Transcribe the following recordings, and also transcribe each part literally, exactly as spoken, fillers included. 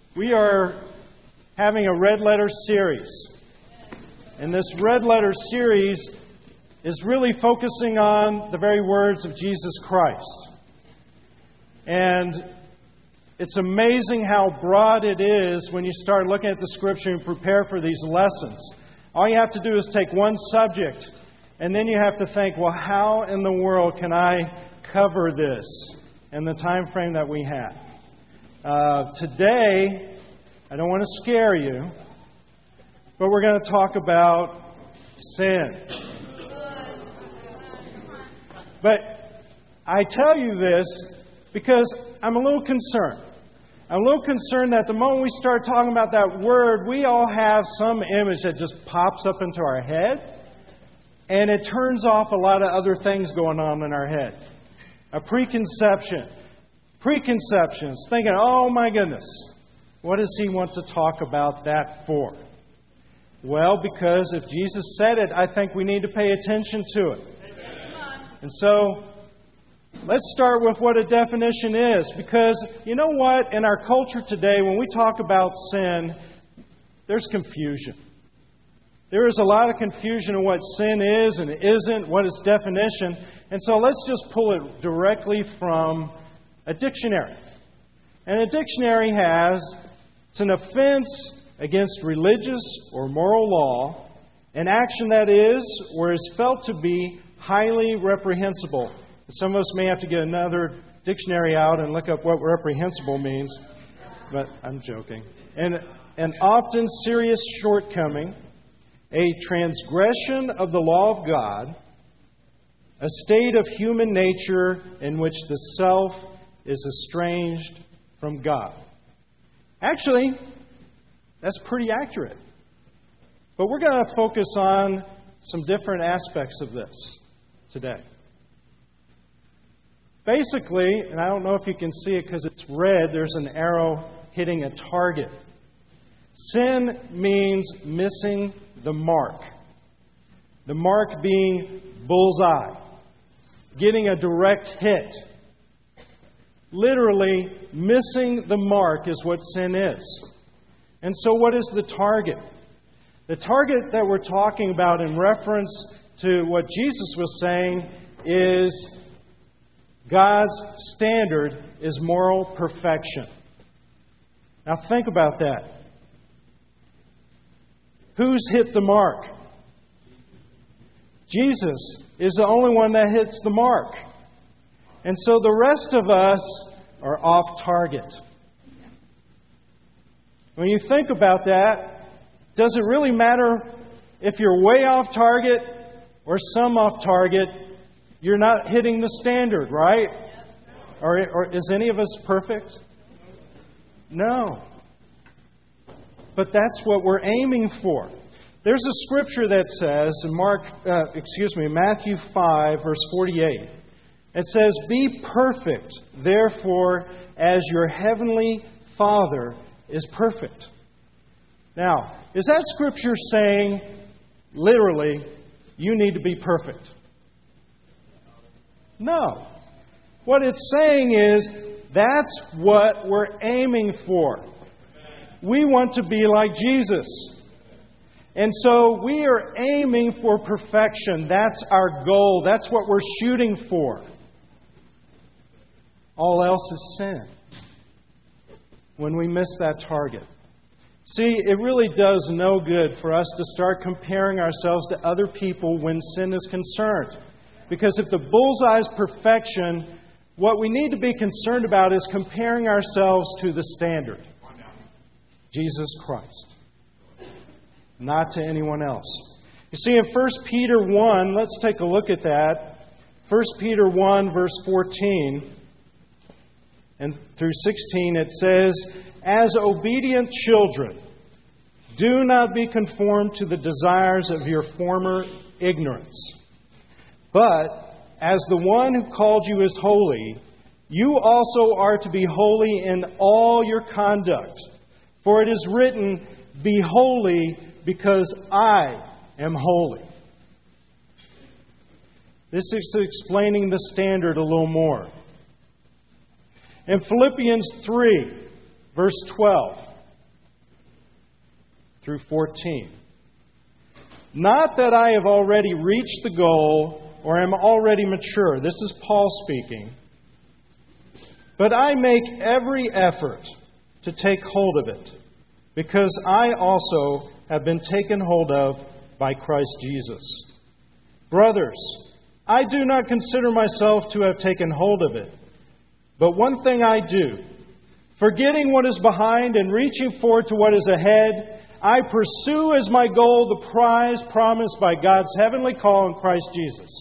We are having a red letter series. And this red letter series is really focusing on the very words of Jesus Christ. And it's amazing how broad it is when you start looking at the Scripture and prepare for these lessons. All you have to do is take one subject, and then you have to think, well, how in the world can I cover this in the time frame that we have? Uh, today, I don't want to scare you, but we're going to talk about sin. But I tell you this because I'm a little concerned. I'm a little concerned that the moment we start talking about that word, we all have some image that just pops up into our head, and it turns off a lot of other things going on in our head. A preconception. Preconceptions. Thinking, oh my goodness, what does he want to talk about that for? Well, because if Jesus said it, I think we need to pay attention to it. And so, let's start with what a definition is. Because, you know what? In our culture today, when we talk about sin, there's confusion. There is a lot of confusion in what sin is and isn't, what its definition. And so let's just pull it directly from a dictionary. And a dictionary has, it's an offense against religious or moral law, an action that is or is felt to be highly reprehensible. Some of us may have to get another dictionary out and look up what reprehensible means, but I'm joking. And an often serious shortcoming, a transgression of the law of God, a state of human nature in which the self is estranged from God. Actually, that's pretty accurate. But we're going to focus on some different aspects of this today. Basically, and I don't know if you can see it because it's red, there's an arrow hitting a target. Sin means missing the mark. The mark being bullseye. Getting a direct hit. Literally, missing the mark is what sin is. And so what is the target? The target that we're talking about in reference to what Jesus was saying is God's standard is moral perfection. Now think about that. Who's hit the mark? Jesus is the only one that hits the mark. And so the rest of us are off target. When you think about that, does it really matter if you're way off target or some off target? You're not hitting the standard, right? Or, or is any of us perfect? No. But that's what we're aiming for. There's a scripture that says in Mark, uh, excuse me, Matthew five, verse forty-eight. It says, "Be perfect, therefore, as your heavenly Father is perfect." Now, is that scripture saying, literally, you need to be perfect? No. What it's saying is, that's what we're aiming for. We want to be like Jesus. And so we are aiming for perfection. That's our goal. That's what we're shooting for. All else is sin. When we miss that target. See, it really does no good for us to start comparing ourselves to other people when sin is concerned. Because if the bullseye is perfection, what we need to be concerned about is comparing ourselves to the standard. Jesus Christ. Not to anyone else. You see, in First Peter one, let's take a look at that. First Peter one, verse fourteen and through sixteen, it says, "As obedient children, do not be conformed to the desires of your former ignorance. But as the one who called you is holy, you also are to be holy in all your conduct. For it is written, 'Be holy, because I am holy.'" This is explaining the standard a little more. In Philippians three, verse twelve, through fourteen. Not that I have already reached the goal or am already mature. This is Paul speaking. But I make every effort to take hold of it, because I also have been taken hold of by Christ Jesus. Brothers, I do not consider myself to have taken hold of it. But one thing I do, forgetting what is behind and reaching forward to what is ahead, I pursue as my goal the prize promised by God's heavenly call in Christ Jesus.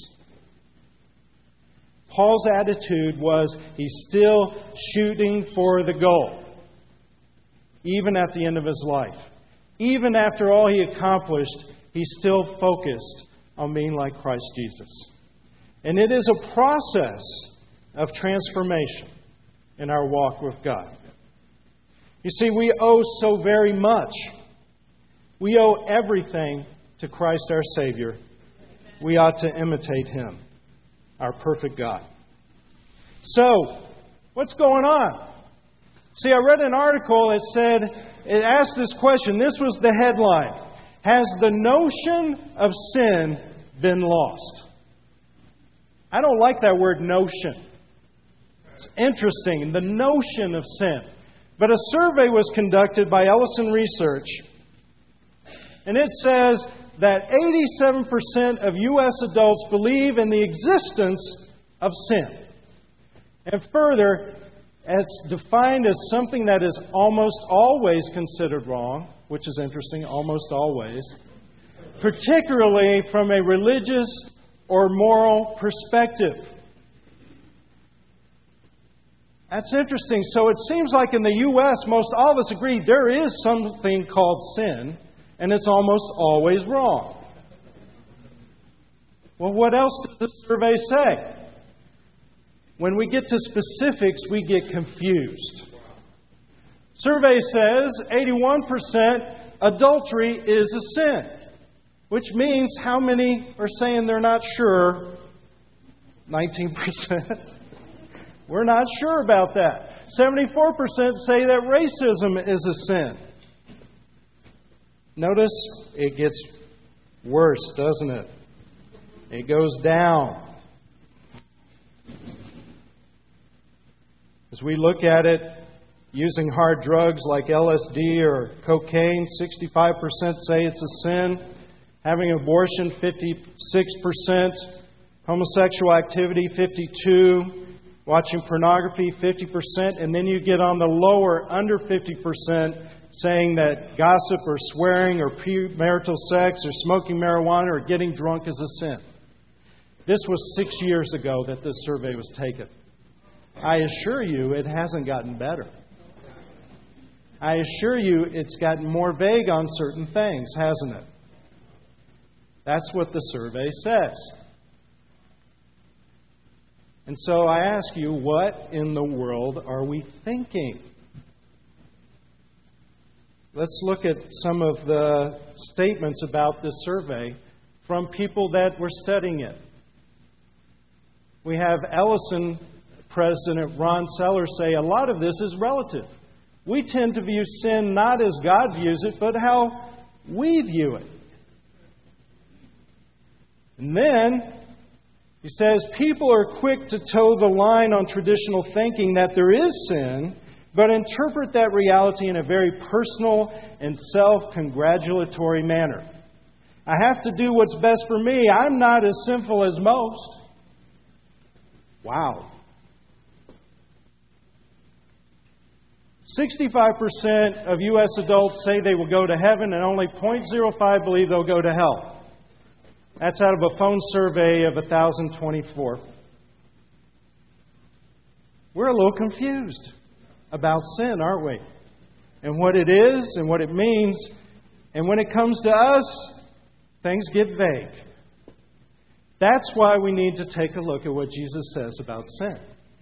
Paul's attitude was he's still shooting for the goal, even at the end of his life. Even after all he accomplished, he's still focused on being like Christ Jesus. And it is a process of transformation in our walk with God. You see, we owe so very much. We owe everything to Christ our Savior. We ought to imitate Him, our perfect God. So, what's going on? See, I read an article that said, it asked this question. This was the headline. Has the notion of sin been lost? I don't like that word notion. It's interesting, the notion of sin. But a survey was conducted by Ellison Research, and it says that eighty-seven percent of U S adults believe in the existence of sin. And further, it's defined as something that is almost always considered wrong, which is interesting, almost always, particularly from a religious or moral perspective. That's interesting. So it seems like in the U S, most all of us agree there is something called sin, and it's almost always wrong. Well, what else does the survey say? When we get to specifics, we get confused. Survey says eighty-one percent adultery is a sin, which means how many are saying they're not sure? nineteen percent. We're not sure about that. seventy-four percent say that racism is a sin. Notice it gets worse, doesn't it? It goes down. As we look at it, using hard drugs like L S D or cocaine, sixty-five percent say it's a sin. Having an abortion, fifty-six percent. Homosexual activity, fifty-two percent. Watching pornography, fifty percent. And then you get on the lower, under fifty percent, saying that gossip or swearing or premarital sex or smoking marijuana or getting drunk is a sin. This was six years ago that this survey was taken. I assure you it hasn't gotten better. I assure you it's gotten more vague on certain things, hasn't it? That's what the survey says. And so I ask you, what in the world are we thinking? Let's look at some of the statements about this survey from people that were studying it. We have Ellison President Ron Sellers say, a lot of this is relative. We tend to view sin not as God views it, but how we view it. And then he says, people are quick to toe the line on traditional thinking that there is sin, but interpret that reality in a very personal and self-congratulatory manner. I have to do what's best for me. I'm not as sinful as most. Wow. sixty-five percent of U S adults say they will go to heaven, and only zero point zero five believe they'll go to hell. That's out of a phone survey of one thousand twenty-four. We're a little confused about sin, aren't we? And what it is and what it means. And when it comes to us, things get vague. That's why we need to take a look at what Jesus says about sin.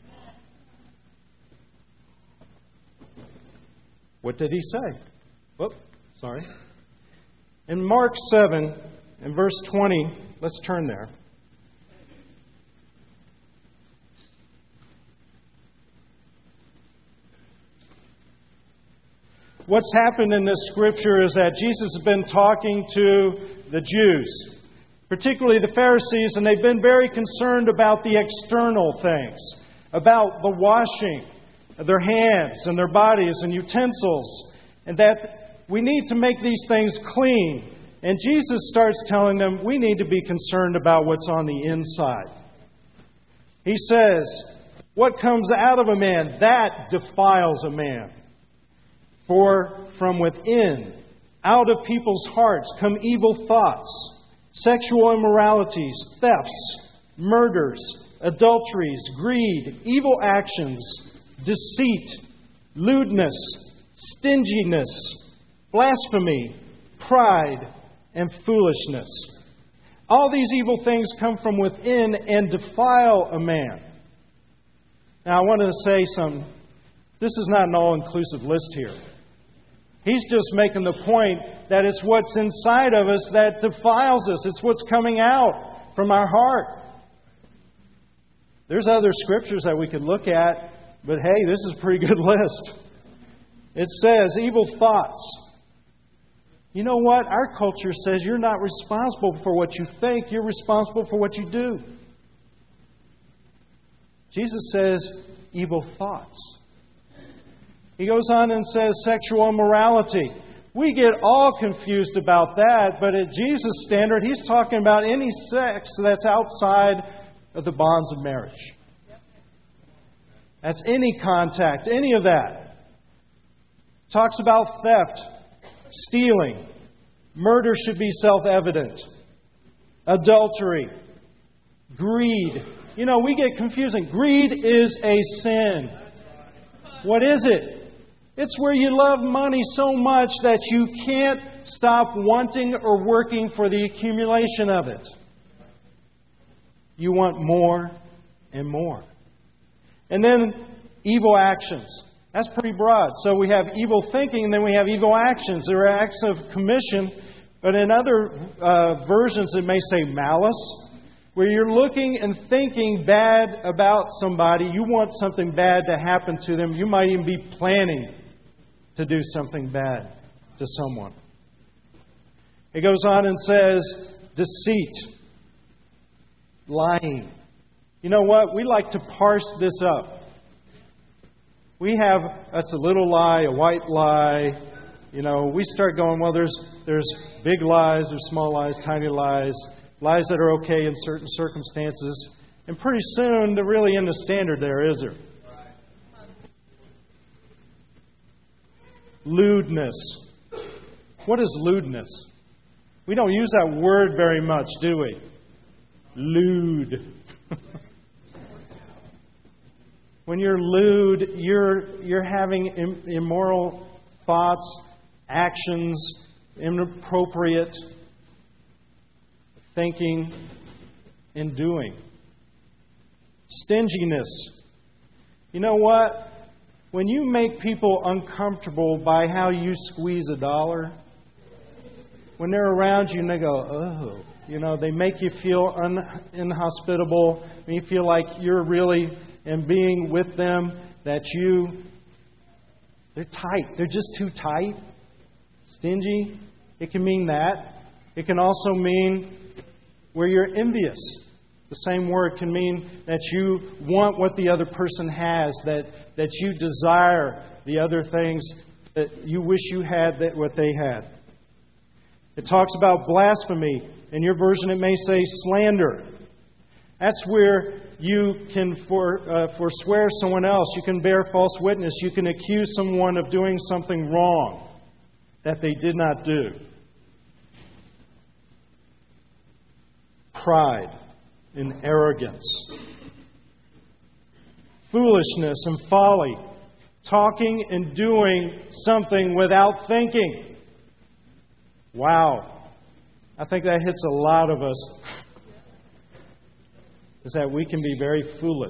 What did He say? Whoop, sorry. In Mark seven, in verse twenty, let's turn there. what's happened in this scripture is that Jesus has been talking to the Jews, particularly the Pharisees, and they've been very concerned about the external things, about the washing of their hands and their bodies and utensils, and that we need to make these things clean. And Jesus starts telling them we need to be concerned about what's on the inside. He says, what comes out of a man, that defiles a man. For from within, out of people's hearts, come evil thoughts, sexual immoralities, thefts, murders, adulteries, greed, evil actions, deceit, lewdness, stinginess, blasphemy, pride, and foolishness. All these evil things come from within and defile a man. Now, I wanted to say something. This is not an all-inclusive list here. He's just making the point that it's what's inside of us that defiles us. It's what's coming out from our heart. There's other scriptures that we could look at, but hey, this is a pretty good list. It says evil thoughts. You know what? Our culture says you're not responsible for what you think. You're responsible for what you do. Jesus says evil thoughts. He goes on and says sexual immorality. We get all confused about that, but at Jesus' standard, He's talking about any sex that's outside of the bonds of marriage. That's any contact, any of that. Talks about theft, stealing. Murder should be self-evident. Adultery. Greed. You know, we get confusing. Greed is a sin. What is it? It's where you love money so much that you can't stop wanting or working for the accumulation of it. You want more and more. And then evil actions. That's pretty broad. So we have evil thinking and then we have evil actions. There are acts of commission, but in other uh, versions it may say malice, where you're looking and thinking bad about somebody. You want something bad to happen to them. You might even be planning to do something bad to someone. It goes on and says deceit, lying. You know what? We like to parse this up. We have, that's a little lie, a white lie. You know, we start going, well, there's there's big lies, there's small lies, tiny lies, lies that are okay in certain circumstances. And pretty soon, there really isn't a standard there, is there? Lewdness. What is lewdness? We don't use that word very much, do we? Lewd. When you're lewd, you're you're having im- immoral thoughts, actions, inappropriate thinking and doing. Stinginess. You know what? When you make people uncomfortable by how you squeeze a dollar, when they're around you and they go, oh, you know, they make you feel un- inhospitable, and you feel like you're really, in being with them, that you, they're tight. They're just too tight. Stingy. It can mean that. It can also mean where you're envious. The same word can mean that you want what the other person has, that, that you desire the other things that you wish you had that what they had. It talks about blasphemy. In your version, it may say slander. That's where you can for, uh, forswear someone else. You can bear false witness. You can accuse someone of doing something wrong that they did not do. Pride and arrogance. Foolishness and folly. Talking and doing something without thinking. Wow. I think that hits a lot of us. Is that we can be very foolish.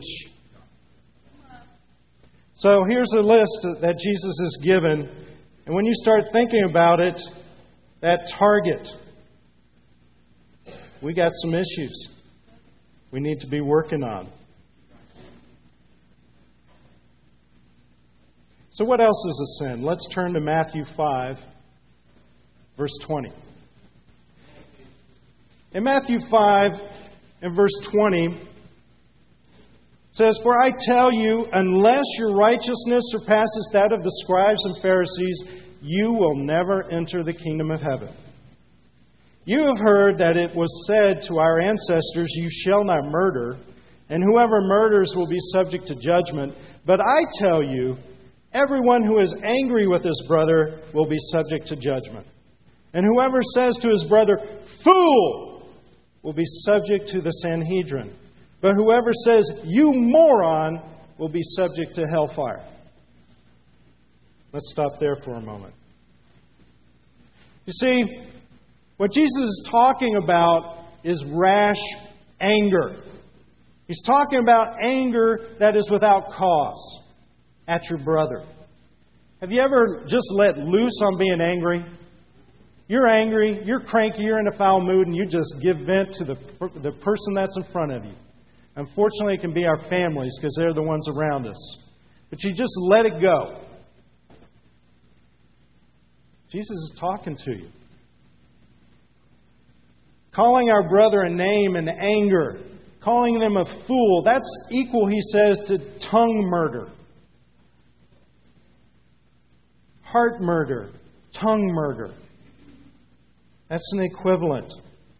So here's a list that Jesus has given. And when you start thinking about it, that target, we got some issues we need to be working on. So what else is a sin? Let's turn to Matthew five, verse twenty. In Matthew five and verse twenty, it says, "For I tell you, unless your righteousness surpasses that of the scribes and Pharisees, you will never enter the kingdom of heaven. You have heard that it was said to our ancestors, 'You shall not murder,' and whoever murders will be subject to judgment. But I tell you, everyone who is angry with his brother will be subject to judgment. And whoever says to his brother, 'Fool,' will be subject to the Sanhedrin. But whoever says, 'You moron,' will be subject to hellfire." Let's stop there for a moment. You see, what Jesus is talking about is rash anger. He's talking about anger that is without cause at your brother. Have you ever just let loose on being angry? You're angry, you're cranky, you're in a foul mood, and you just give vent to the, the person that's in front of you. Unfortunately, it can be our families because they're the ones around us. But you just let it go. Jesus is talking to you. Calling our brother a name in anger, calling them a fool, that's equal, he says, to tongue murder. Heart murder, tongue murder. That's an equivalent.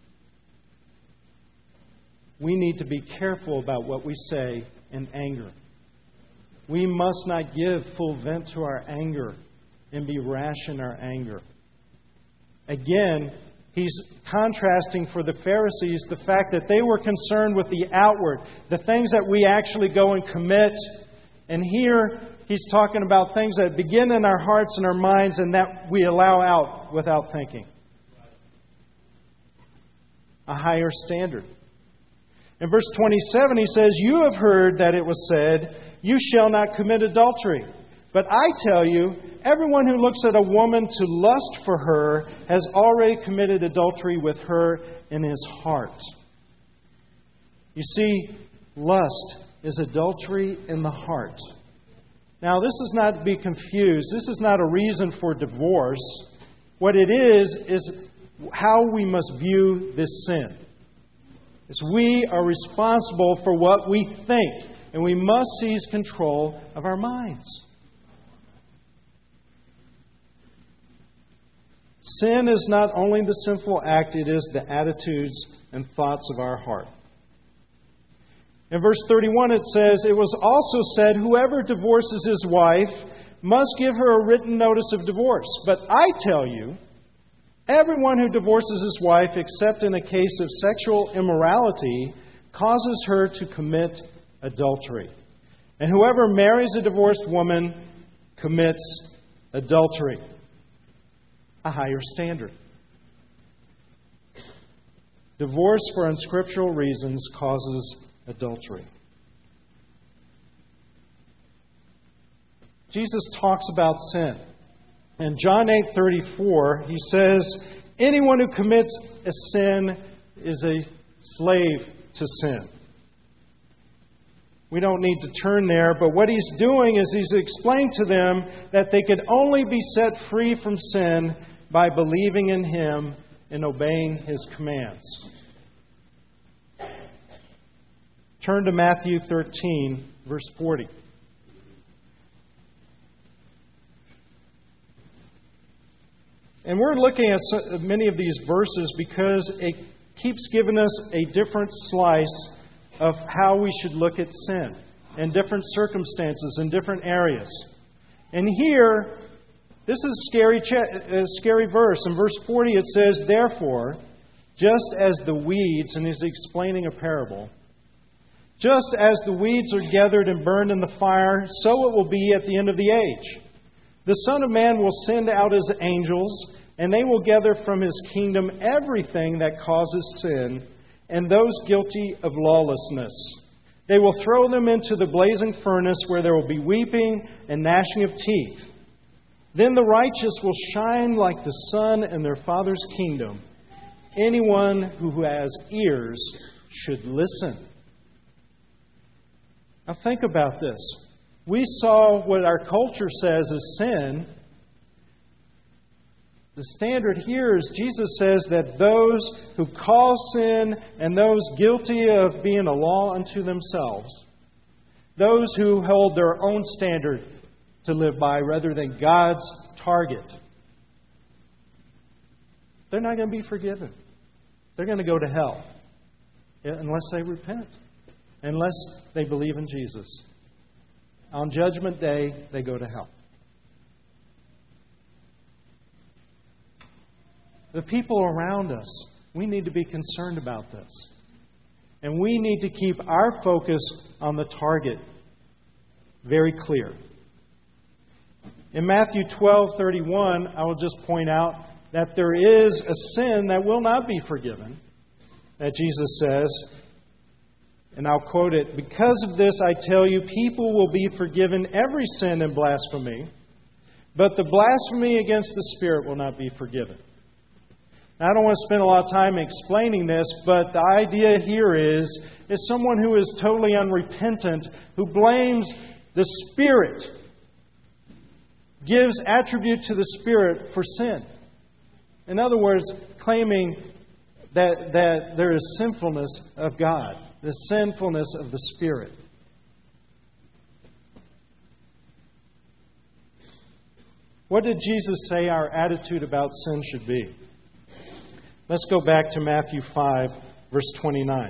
We need to be careful about what we say in anger. We must not give full vent to our anger and be rash in our anger. Again, he's contrasting for the Pharisees the fact that they were concerned with the outward, the things that we actually go and commit. And here he's talking about things that begin in our hearts and our minds and that we allow out without thinking. A higher standard. In verse twenty-seven, he says, "You have heard that it was said, 'You shall not commit adultery.' But I tell you, everyone who looks at a woman to lust for her has already committed adultery with her in his heart." You see, lust is adultery in the heart. Now, this is not to be confused. This is not a reason for divorce. What it is, is how we must view this sin. It's we are responsible for what we think, and we must seize control of our minds. Sin is not only the sinful act, it is the attitudes and thoughts of our heart. In verse thirty-one it says, "It was also said, 'Whoever divorces his wife must give her a written notice of divorce.' But I tell you, everyone who divorces his wife, except in a case of sexual immorality, causes her to commit adultery. And whoever marries a divorced woman commits adultery." A higher standard. Divorce for unscriptural reasons causes adultery. Jesus talks about sin. In John eight thirty-four, he says, "Anyone who commits a sin is a slave to sin." We don't need to turn there, but what he's doing is he's explaining to them that they could only be set free from sin by believing in him and obeying his commands. Turn to Matthew thirteen, verse forty. And we're looking at many of these verses because it keeps giving us a different slice of how we should look at sin in different circumstances, in different areas. And here, this is a scary, a scary verse. In verse forty it says, "Therefore, just as the weeds," and he's explaining a parable, "just as the weeds are gathered and burned in the fire, so it will be at the end of the age. The Son of Man will send out his angels, and they will gather from his kingdom everything that causes sin and those guilty of lawlessness. They will throw them into the blazing furnace where there will be weeping and gnashing of teeth. Then the righteous will shine like the sun in their Father's kingdom. Anyone who has ears should listen." Now think about this. we saw what our culture says is sin. The standard here is Jesus says that those who cause sin and those guilty of being a law unto themselves, those who hold their own standard to live by rather than God's target, they're not going to be forgiven. They're going to go to hell unless they repent, unless they believe in Jesus. On Judgment Day, they go to hell. The people around us, we need to be concerned about this. And we need to keep our focus on the target very clear. In Matthew twelve thirty-one, I will just point out that there is a sin that will not be forgiven, that Jesus says, and I'll quote it, "Because of this I tell you, people will be forgiven every sin and blasphemy, but the blasphemy against the Spirit will not be forgiven." Now, I don't want to spend a lot of time explaining this, but the idea here is, is someone who is totally unrepentant, who blames the Spirit, gives attribute to the Spirit for sin. In other words, claiming that, that there is sinfulness of God, the sinfulness of the Spirit. What did Jesus say our attitude about sin should be? Let's go back to Matthew five, verse twenty-nine.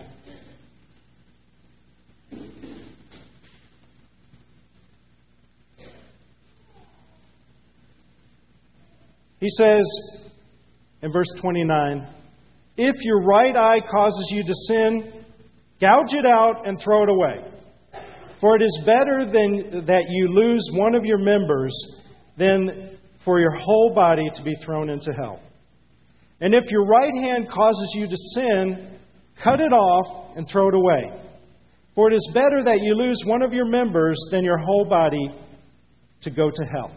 He says in verse twenty-nine, "If your right eye causes you to sin, gouge it out and throw it away. For it is better than that you lose one of your members than for your whole body to be thrown into hell. And if your right hand causes you to sin, cut it off and throw it away. For it is better that you lose one of your members than your whole body to go to hell."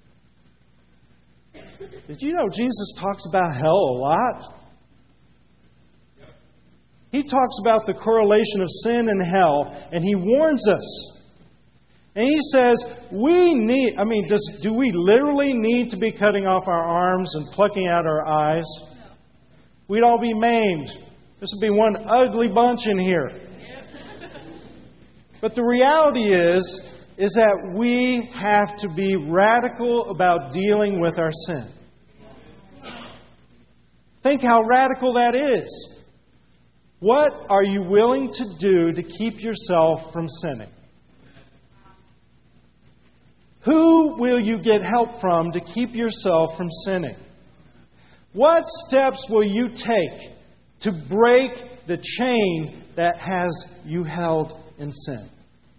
Did you know Jesus talks about hell a lot? He talks about the correlation of sin and hell, and he warns us. And he says, we need, I mean, does, do we literally need to be cutting off our arms and plucking out our eyes? We'd all be maimed. This would be one ugly bunch in here. But the reality is, is that we have to be radical about dealing with our sin. Think how radical that is. What are you willing to do to keep yourself from sinning? Who will you get help from to keep yourself from sinning? What steps will you take to break the chain that has you held in sin?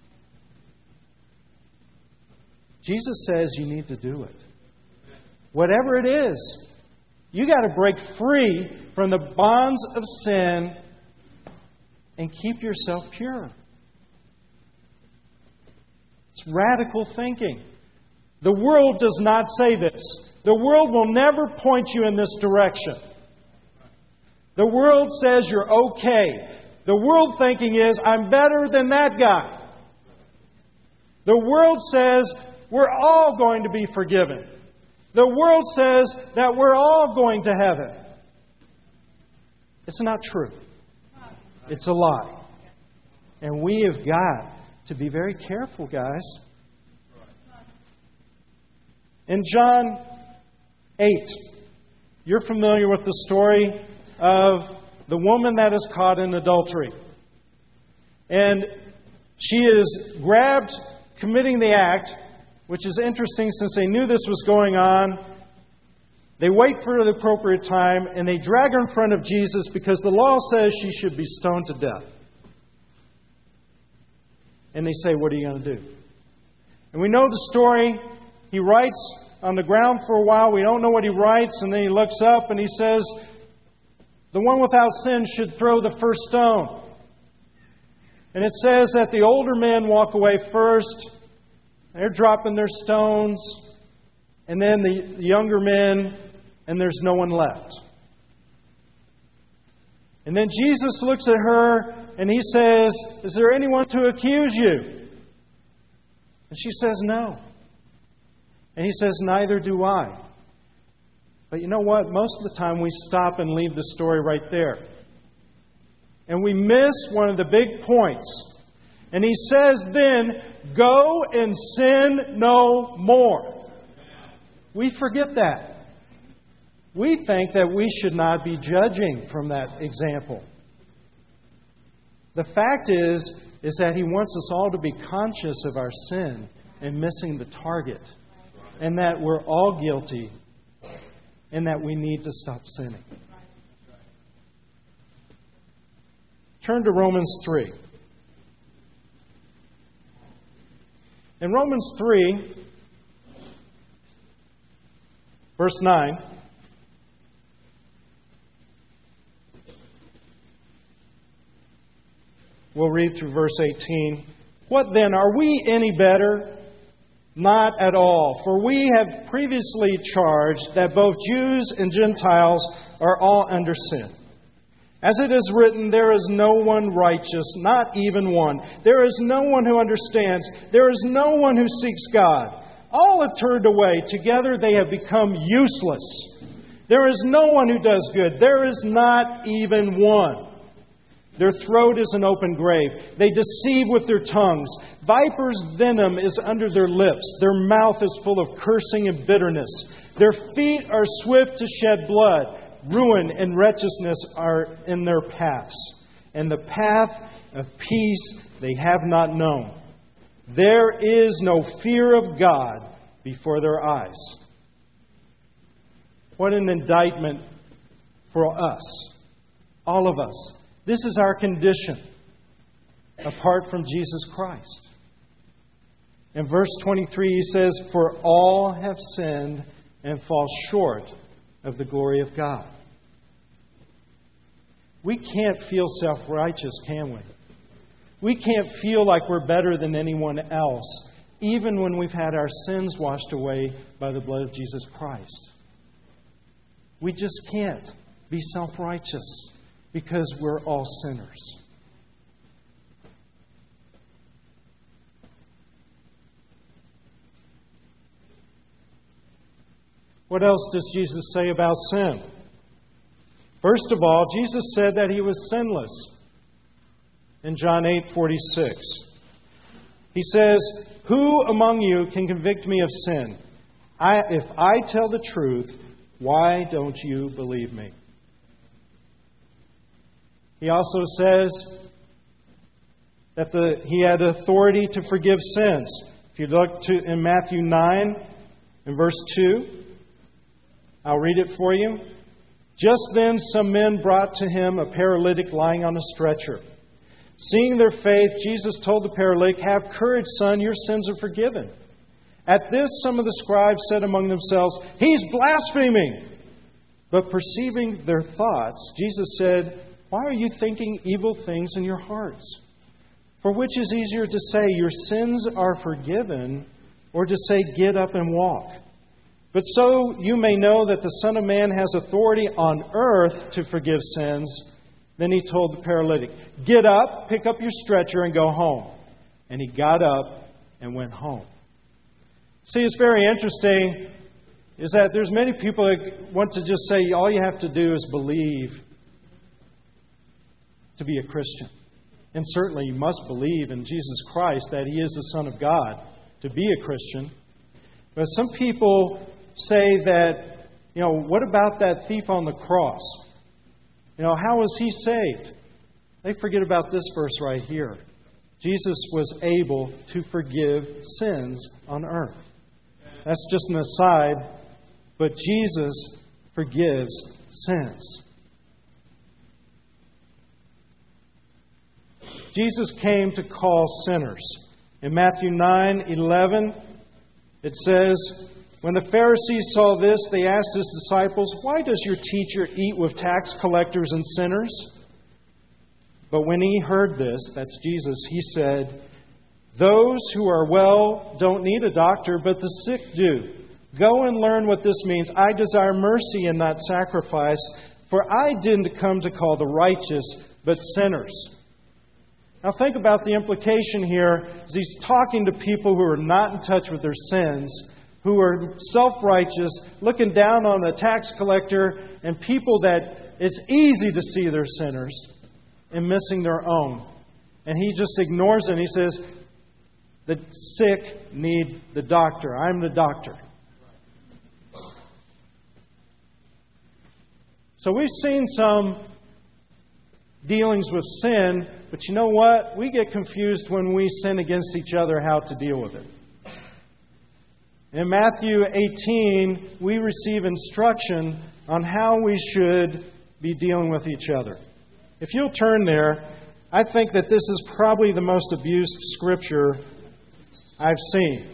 Jesus says you need to do it. Whatever it is, you got to break free from the bonds of sin and keep yourself pure. It's radical thinking. The world does not say this. The world will never point you in this direction. The world says you're okay. The world thinking is, I'm better than that guy. The world says we're all going to be forgiven. The world says that we're all going to heaven. It's not true. It's a lie. And we have got to be very careful, guys. In John eight, you're familiar with the story of the woman that is caught in adultery. And she is grabbed committing the act, which is interesting since they knew this was going on. They wait for the appropriate time and they drag her in front of Jesus because the law says she should be stoned to death. And they say, what are you going to do? And we know the story. He writes on the ground for a while. We don't know what he writes. And then he looks up and he says, the one without sin should throw the first stone. And it says that the older men walk away first. They're dropping their stones. And then the younger men, and there's no one left. And then Jesus looks at her and he says, is there anyone to accuse you? And she says, no. And he says, neither do I. But you know what? Most of the time we stop and leave the story right there. And we miss one of the big points. And he says then, go and sin no more. We forget that. We think that we should not be judging from that example. The fact is, is that he wants us all to be conscious of our sin and missing the target. And that we're all guilty. And that we need to stop sinning. Turn to Romans three. In Romans three, verse nine, we'll read through verse eighteen. What then? Are we any better? Not at all. For we have previously charged that both Jews and Gentiles are all under sin. As it is written, there is no one righteous, not even one. There is no one who understands. There is no one who seeks God. All have turned away. Together they have become useless. There is no one who does good. There is not even one. Their throat is an open grave. They deceive with their tongues. Viper's venom is under their lips. Their mouth is full of cursing and bitterness. Their feet are swift to shed blood. Ruin and wretchedness are in their paths. And the path of peace they have not known. There is no fear of God before their eyes. What an indictment for us. All of us. This is our condition apart from Jesus Christ. In verse twenty-three, he says, for all have sinned and fall short of the glory of God. We can't feel self-righteous, can we? We can't feel like we're better than anyone else, even when we've had our sins washed away by the blood of Jesus Christ. We just can't be self-righteous. Because we're all sinners. What else does Jesus say about sin? First of all, Jesus said that He was sinless. In John eight forty-six. He says, who among you can convict me of sin? I, if I tell the truth, why don't you believe me? He also says that the, He had authority to forgive sins. If you look to in Matthew nine, in verse two, I'll read it for you. Just then some men brought to Him a paralytic lying on a stretcher. Seeing their faith, Jesus told the paralytic, have courage, son, your sins are forgiven. At this, some of the scribes said among themselves, He's blaspheming. But perceiving their thoughts, Jesus said, why are you thinking evil things in your hearts? For which is easier to say, your sins are forgiven, or to say, get up and walk? But so you may know that the Son of Man has authority on earth to forgive sins. Then He told the paralytic, get up, pick up your stretcher, and go home. And he got up and went home. See, it's very interesting is that there's many people that want to just say all you have to do is believe to be a Christian. And certainly you must believe in Jesus Christ that He is the Son of God to be a Christian. But some people say that, you know, what about that thief on the cross? You know, how was he saved? They forget about this verse right here. Jesus was able to forgive sins on earth. That's just an aside, but Jesus forgives sins. Jesus came to call sinners. In Matthew nine eleven, it says, when the Pharisees saw this, they asked His disciples, why does your teacher eat with tax collectors and sinners? But when He heard this, that's Jesus, He said, those who are well don't need a doctor, but the sick do. Go and learn what this means. I desire mercy and not sacrifice, for I didn't come to call the righteous, but sinners. Now think about the implication here as he's talking to people who are not in touch with their sins, who are self-righteous, looking down on the tax collector, and people that it's easy to see they're sinners and missing their own. And he just ignores it and he says, the sick need the doctor. I'm the doctor. So we've seen some dealings with sin, but you know what? We get confused when we sin against each other how to deal with it. In Matthew eighteen, we receive instruction on how we should be dealing with each other. If you'll turn there, I think that this is probably the most abused scripture I've seen.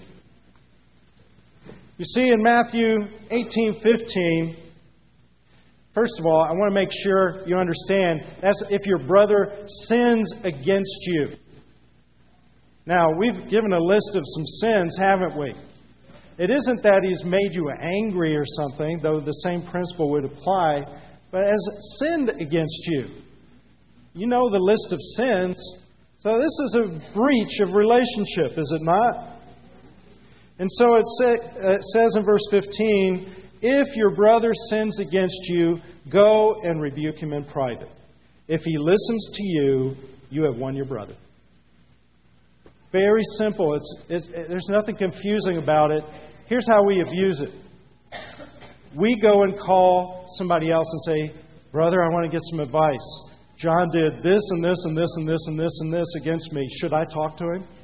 You see, in Matthew eighteen fifteen, first of all, I want to make sure you understand that's if your brother sins against you. Now, we've given a list of some sins, haven't we? It isn't that he's made you angry or something, though the same principle would apply, but has sinned against you. You know the list of sins. So this is a breach of relationship, is it not? And so it, say, uh, it says in verse fifteen, if your brother sins against you, go and rebuke him in private. If he listens to you, you have won your brother. Very simple. It's, it's, it, there's nothing confusing about it. Here's how we abuse it. We go and call somebody else and say, brother, I want to get some advice. John did this and this and this and this and this and this against me. Should I talk to him?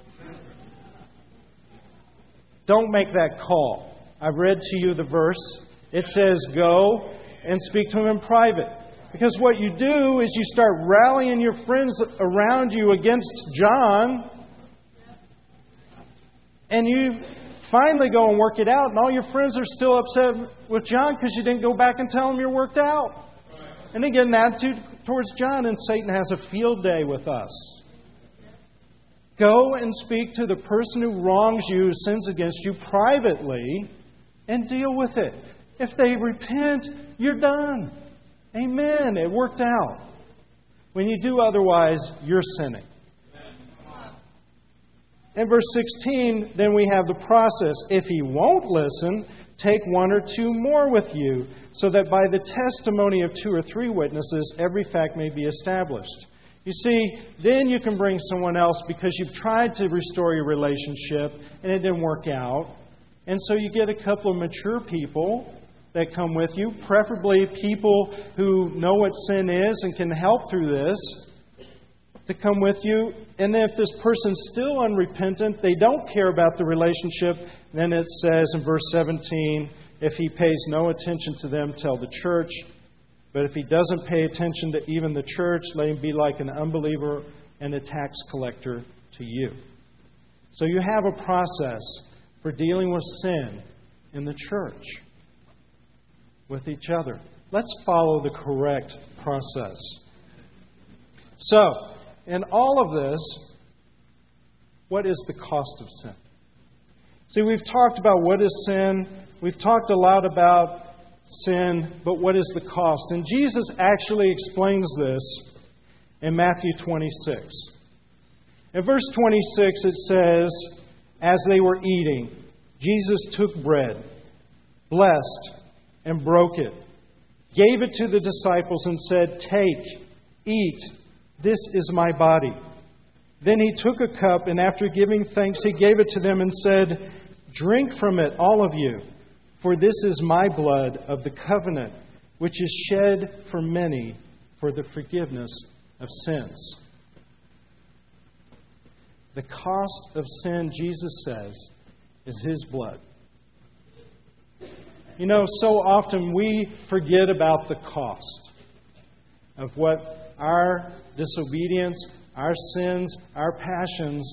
Don't make that call. I've read to you the verse. It says go and speak to him in private. Because what you do is you start rallying your friends around you against John. And you finally go and work it out. And all your friends are still upset with John because you didn't go back and tell them you're worked out. And they get an attitude towards John, and Satan has a field day with us. Go and speak to the person who wrongs you, who sins against you privately, and deal with it. If they repent, you're done. Amen. It worked out. When you do otherwise, you're sinning. In verse sixteen, then we have the process. If he won't listen, take one or two more with you, so that by the testimony of two or three witnesses, every fact may be established. You see, then you can bring someone else because you've tried to restore your relationship and it didn't work out. And so you get a couple of mature people that come with you, preferably people who know what sin is and can help through this, to come with you. And then if this person's still unrepentant, they don't care about the relationship, then it says in verse seventeen, if he pays no attention to them, tell the church. But if he doesn't pay attention to even the church, let him be like an unbeliever and a tax collector to you. So you have a process for dealing with sin in the church, with each other. Let's follow the correct process. So, in all of this, what is the cost of sin? See, we've talked about what is sin. We've talked a lot about sin, but what is the cost? And Jesus actually explains this in Matthew twenty-six. In verse twenty-six, it says, as they were eating, Jesus took bread, blessed, and broke it, gave it to the disciples, and said, take, eat, this is my body. Then he took a cup, and after giving thanks, he gave it to them and said, drink from it, all of you, for this is my blood of the covenant, which is shed for many for the forgiveness of sins. The cost of sin, Jesus says, is His blood. You know, so often we forget about the cost of what our disobedience, our sins, our passions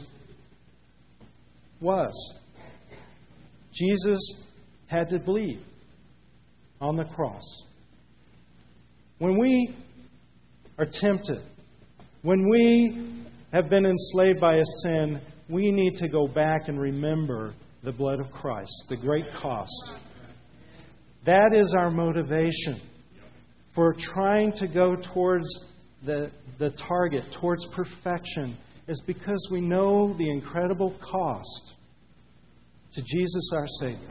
was. Jesus had to bleed on the cross. When we are tempted, when we have been enslaved by a sin, we need to go back and remember the blood of Christ, the great cost. That is our motivation for trying to go towards the, the target, towards perfection, is because we know the incredible cost to Jesus our Savior.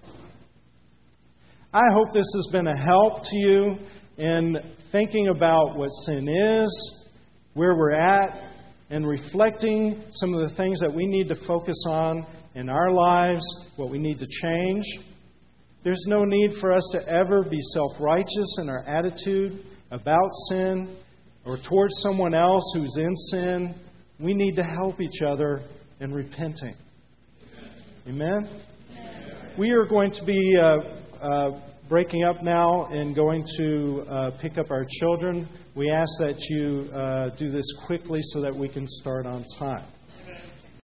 I hope this has been a help to you in thinking about what sin is, where we're at, and reflecting some of the things that we need to focus on in our lives, what we need to change. There's no need for us to ever be self-righteous in our attitude about sin or towards someone else who's in sin. We need to help each other in repenting. Amen? Amen. We are going to be uh, uh, breaking up now and going to uh, pick up our children. We ask that you uh, do this quickly so that we can start on time.